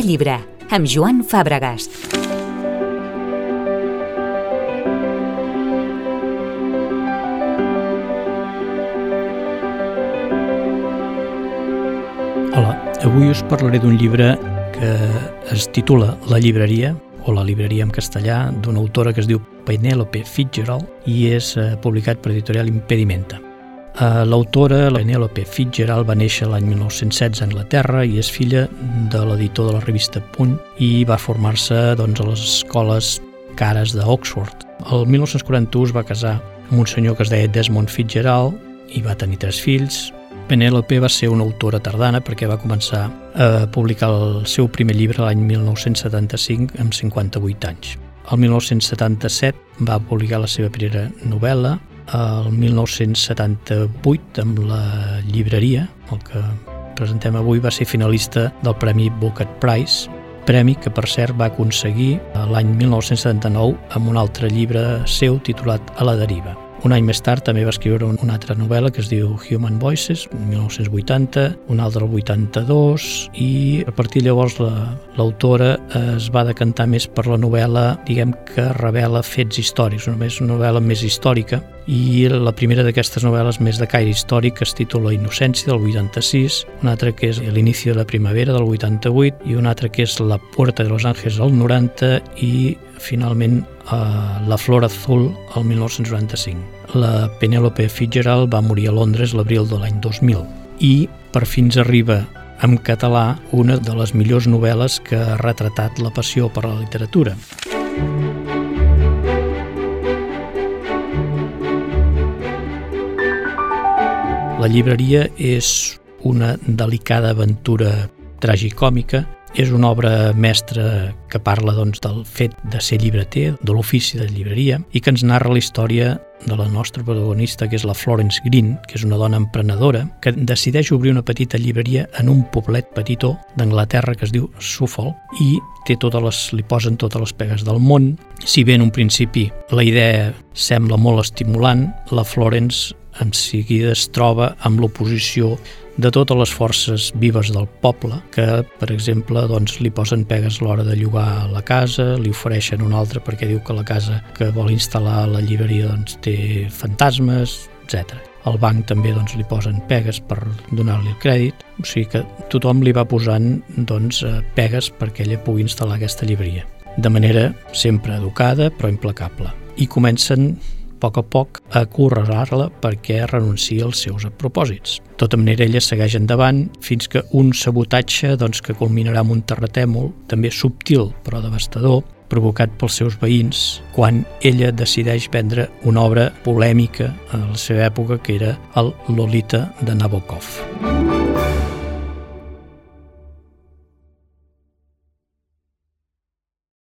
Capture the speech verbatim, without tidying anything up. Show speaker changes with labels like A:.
A: llibre, amb Joan Fàbregas.
B: Hola, avui us parlaré d'un llibre que es titula La llibreria, o La llibreria en castellà, d'una autora que es diu Penelope Fitzgerald i és eh, publicat per editorial Impedimenta. Eh, l'autora, Penelope Fitzgerald, va néixer l'any mil nou-cents setze a Anglaterra i és filla de l'editor de la revista Punt i va formar-se doncs, a les escoles cares d'Oxford. El mil nou-cents quaranta-u es va casar amb un senyor que es deia Desmond Fitzgerald i va tenir tres fills. Penelope va ser una autora tardana perquè va començar a publicar el seu primer llibre l'any mil nou-cents setanta-cinc amb cinquanta-vuit anys. El mil nou-cents setanta-set va publicar la seva primera novel·la, el mil nou-cents setanta-vuit amb La llibreria, el que presentem avui, va ser finalista del Premi Booker Prize, premi que per cert va aconseguir l'any mil nou-cents setanta-nou amb un altre llibre seu titulat A la deriva. Un any més tard també va escriure una altra novel·la que es diu Human Voices, mil nou-cents vuitanta, una altra el vuitanta-dos, i a partir de llavors la, l'autora es va decantar més per la novel·la, diguem que revela fets històrics, només una novel·la més històrica, i la primera d'aquestes novel·les més de caire històric es titula Innocència, del vuitanta-sis, una altra que és L'inici de la primavera, del vuitanta-vuit, i una altra que és La puerta de los ángeles, del noranta, i finalment Uh, La flor azul, el mil nou-cents noranta-cinc. La Penelope Fitzgerald va morir a Londres l'abril de l'any dos mil i per fi ens arriba en català una de les millors novel·les que ha retratat la passió per la literatura. La llibreria és una delicada aventura tragicòmica. És una obra mestra que parla doncs, del fet de ser llibreter, de l'ofici de llibreria, i que ens narra la història de la nostra protagonista, que és la Florence Green, que és una dona emprenedora, que decideix obrir una petita llibreria en un poblet petitó d'Anglaterra que es diu Suffolk, i té totes les, li posen totes les pegues del món. Si bé en un principi la idea sembla molt estimulant, la Florence en seguida es troba amb l'oposició de totes les forces vives del poble, que, per exemple, doncs, li posen pegues a l'hora de llogar la casa, li ofereixen una altra perquè diu que la casa que vol instal·lar a la llibreria doncs, té fantasmes, etcètera. Al banc també doncs, li posen pegues per donar-li el crèdit, o sigui que tothom li va posant doncs, pegues perquè ella pugui instal·lar aquesta llibreria, de manera sempre educada però implacable. I comencen a poc a poc a acorralar-la perquè renunciï als seus propòsits. De tota manera, ella segueix endavant fins que un sabotatge doncs, que culminarà amb un terratèmol, també subtil però devastador, provocat pels seus veïns, quan ella decideix vendre una obra polèmica a la seva època, que era el Lolita de Nabokov.